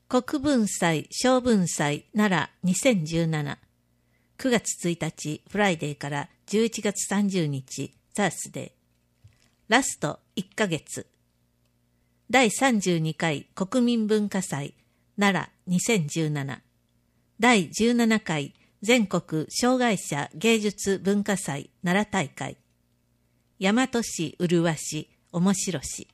国文祭小文祭奈良2017 9月1日フライデーから11月30日サースデーラスト1ヶ月第32回国民文化祭奈良2017第17回全国障害者芸術文化祭奈良大会大和市麗市面白市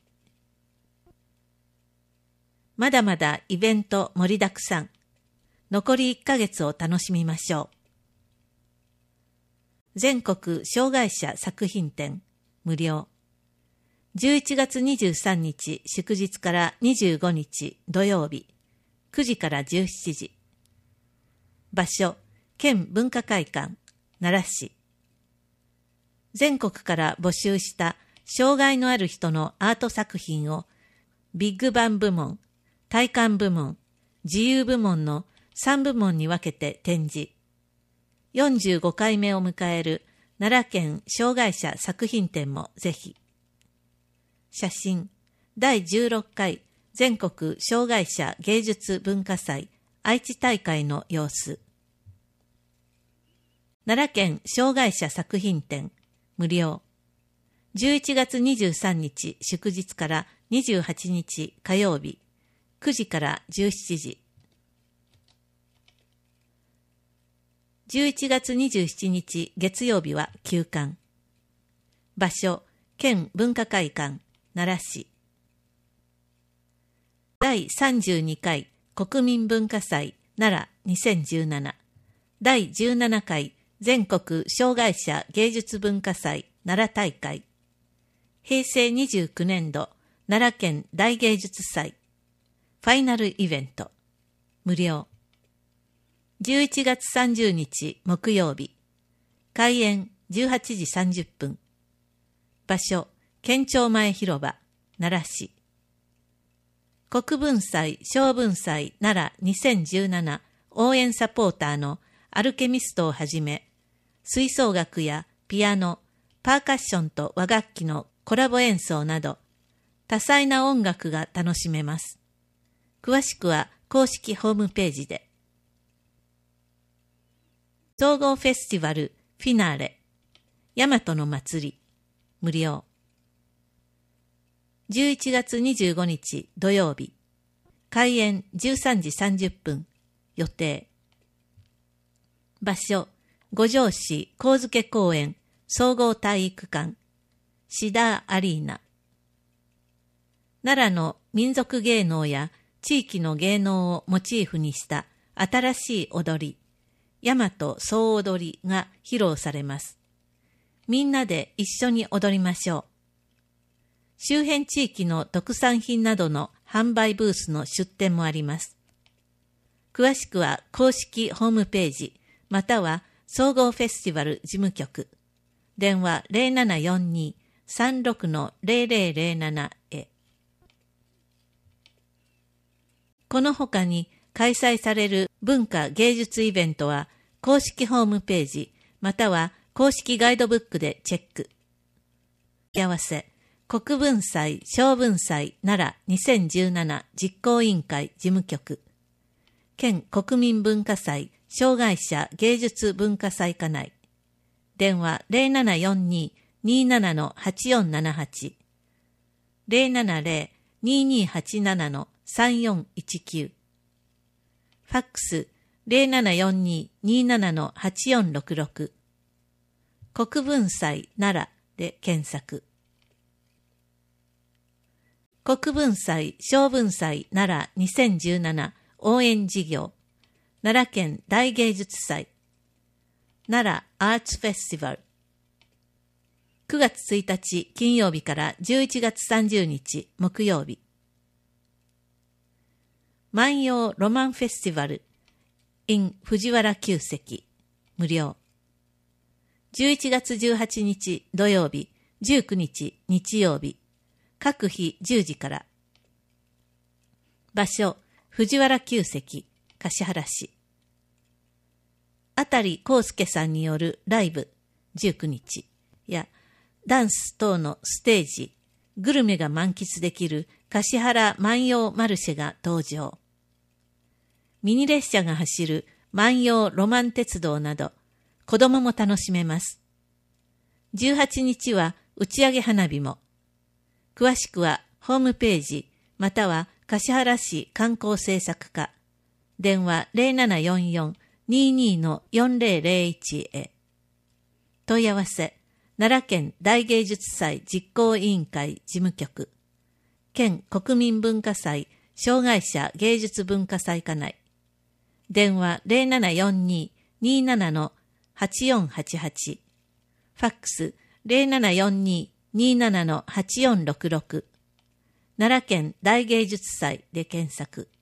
まだまだイベント盛りだくさん。残り1ヶ月を楽しみましょう。全国障害者作品展無料。11月23日祝日から25日土曜日9時から17時。場所、県文化会館奈良市。全国から募集した障害のある人のアート作品をビッグバン部門、体感部門、自由部門の3部門に分けて展示。45回目を迎える奈良県障害者作品展もぜひ。写真、第16回全国障害者芸術文化祭愛知大会の様子。奈良県障害者作品展無料。11月23日祝日から28日火曜日9時から17時。11月27日月曜日は休館。場所、県文化会館、奈良市。第32回国民文化祭奈良2017第17回全国障害者芸術文化祭奈良大会平成29年度奈良県大芸術祭ファイナルイベント無料。11月30日木曜日開演18時30分場所県庁前広場奈良市。国文祭小文祭奈良2017応援サポーターのアルケミストをはじめ吹奏楽やピアノ、パーカッションと和楽器のコラボ演奏など多彩な音楽が楽しめます。詳しくは公式ホームページで。総合フェスティバルフィナーレ大和の祭り無料。11月25日土曜日開演13時30分予定。場所五条市上野公園総合体育館シダーアリーナ。奈良の民族芸能や地域の芸能をモチーフにした新しい踊り、大和総踊りが披露されます。みんなで一緒に踊りましょう。周辺地域の特産品などの販売ブースの出店もあります。詳しくは公式ホームページ、または総合フェスティバル事務局、電話 0742-36-0007 へ。この他に開催される文化芸術イベントは公式ホームページまたは公式ガイドブックでチェック。合わせ国文祭小文祭奈良2017実行委員会事務局県国民文化祭障害者芸術文化祭課内電話 0742-27-8478 070-2287-3419ファックス 0742-27-8466 国文祭奈良で検索。国文祭小文祭奈良2017応援事業奈良県大芸術祭奈良アーツフェスティバル9月1日金曜日から11月30日木曜日万葉ロマンフェスティバル in 藤原旧跡無料。11月18日土曜日19日日曜日各日10時から。場所藤原旧跡橿原市。あたりこうすけさんによるライブ19日やダンス等のステージ、グルメが満喫できる橿原万葉マルシェが登場。 ミニ列車が走る万葉ロマン鉄道など、子供も楽しめます。18日は打ち上げ花火も。詳しくはホームページ、または橿原市観光政策課、電話 0744-22-4001 へ。問い合わせ、奈良県大芸術祭実行委員会事務局、県国民文化祭障害者芸術文化祭課内、電話 0742-27-8488、ファックス 0742-27-8466、奈良県大芸術祭で検索。